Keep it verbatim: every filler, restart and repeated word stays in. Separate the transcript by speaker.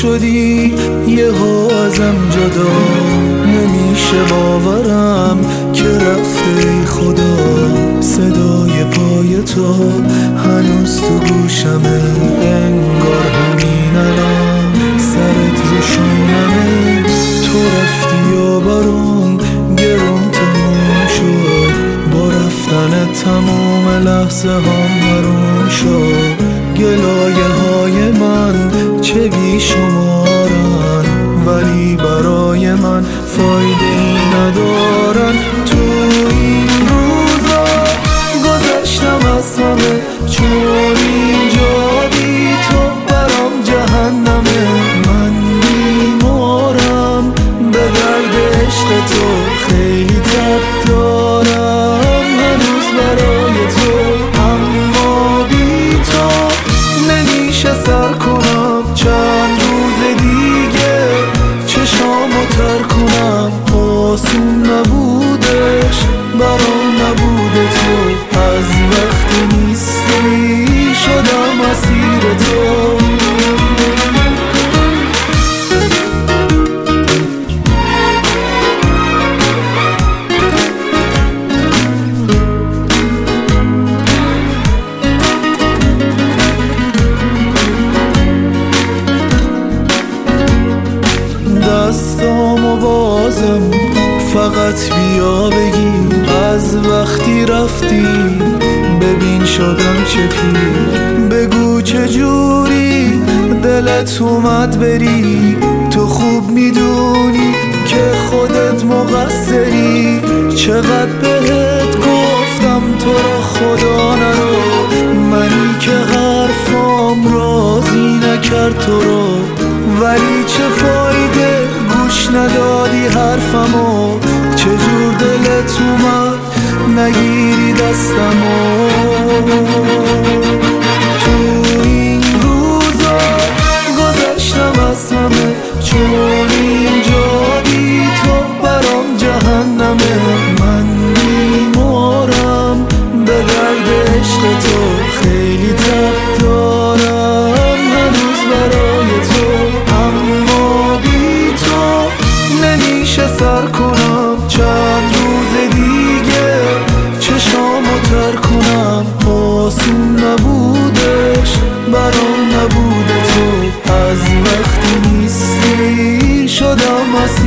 Speaker 1: شدی یهو ازم جدا، نمیشه باورم که رفته خدا. صدای پای تو هنوز تو گوشمه، انگار همین الان سرت رو شونمه. تو رفتی و برام گرون تموم شد، با رفتن تموم لحظه هم حروم شد. گلایه های من چه بی شمارن، ولی برای من فایده ای ندارن. تو این روزا گذشتم از همه، چون اینجا بی تو برام جهنمه. من بیمارم به درد عشق تو، خیلی تب دارم هنوز برای تو. اما بی تو نمیشه سر کنم چند روز دیگه، چشامو تر کنم. آسون نبودش برام نبوده تو، از وقتی نیستی شدم اسیر تو. دستامو بازم فقط بیا بگی، از وقتی رفتی ببین شدم چه پیر. بگو چجوری دلت اومد بری، تو خوب میدونی که خودت مقصری. چقدر بهت گفتم تو را خدا نرو، منی که حرفام راضی نکرد تو رو. ولی چه فایده گوش ندادی حرفمو، چجور دلت اومد نگیری دستمو. تو این روزا گذشتم از همه، چون اینجا بی تو برام جهنمه. من بیمارم به درد عشق تو، خیلی تب دارم هنوز برای تو. اما بی تو نمیشه سر کنم چند روز دیگه، چشامو تر کنم. آسون نبودش برام نبوده تو، از وقتی نیستی شدم اسیر